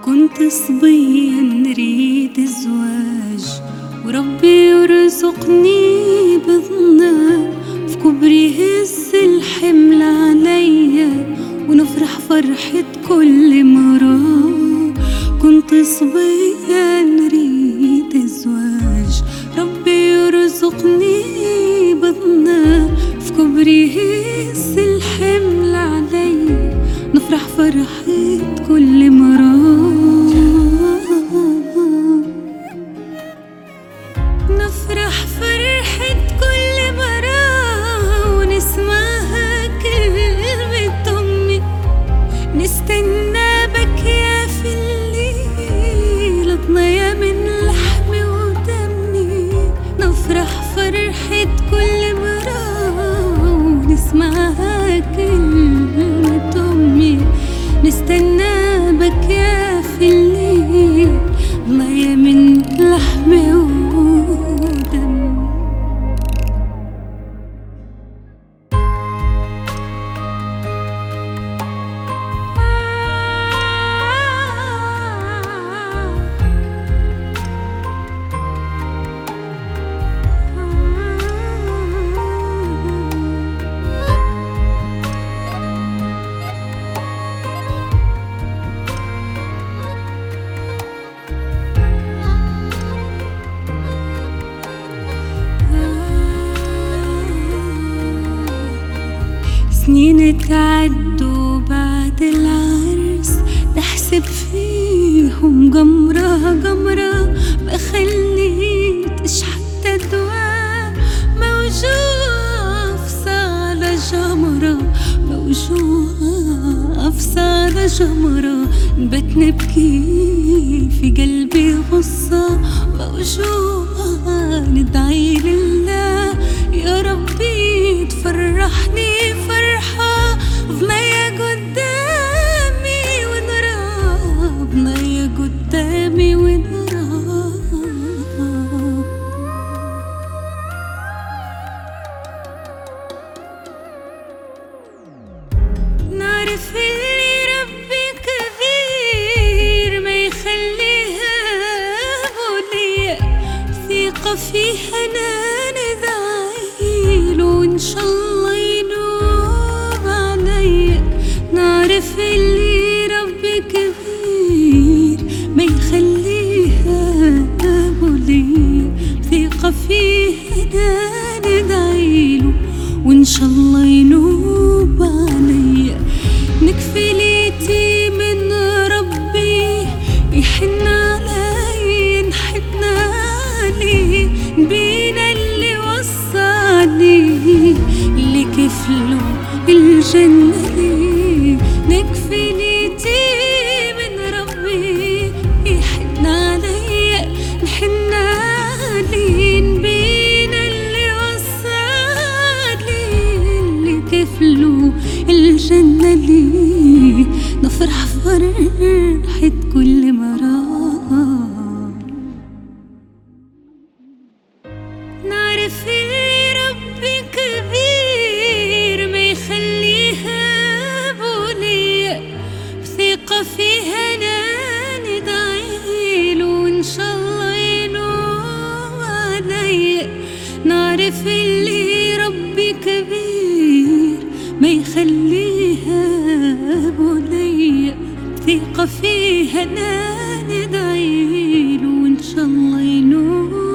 كنت صبية نريد الزواج وربي يرزقني بظنه، في كبري يهز الحمل عليا ونفرح فرحة كل مرة. كنت صبية نريد الزواج ربي يرزقني بظنه، في كبري يهز الحمل عليا نفرح فرحة كل مرة. نفرح فرحة كل مرة ونسمعها كلمة أمي، نستنى بكيا في الليل طنية من لحمي ودمي. نفرح فرحة كل مرة ونسمعها كلمة أمي، نستنى بكيا في الليل طنية من لحمي ودمي. سنين تعدوا بعد العرس، بحسب فيهم قمرة قمرة، ما خليتش حتى دواء موجوع على جمرة، موجوع على جمرة. نبت نبكي في قلبي غصة موجوعة، ندعي لله يا ربي تفرحني فرحة، بنية قدامي ونرى، بنية قدامي ونرى. نعرف اللي ربي كبير ما يخليها بولية، ثقة فيها أنا ندعيله وإن شاء الله ينوب عليا. نعرف اللي ربي كبير ما يخليها بولية، ثقة فيها أنا ندعيله وإن شاء الله ينوب عليا. نكفي ليتي من ربي يحن علي نحن علي، بينا اللي وصاني اللي كفله الجنة لي. نكفي ليتي من ربي يحن علي نحن علي، بينا اللي وصاني اللي كفله الجنة لي. نفرح فرحة كل مرة. نعرف اللي ربي كبير ما يخليها بولية، بثقة فيها أنا ندعيله وإن شاء الله ينوب عليا. نعرف اللي ربي كبير ما يخليها بولية، ثقة فيها أنا ندعيله وإن شاء الله ينوب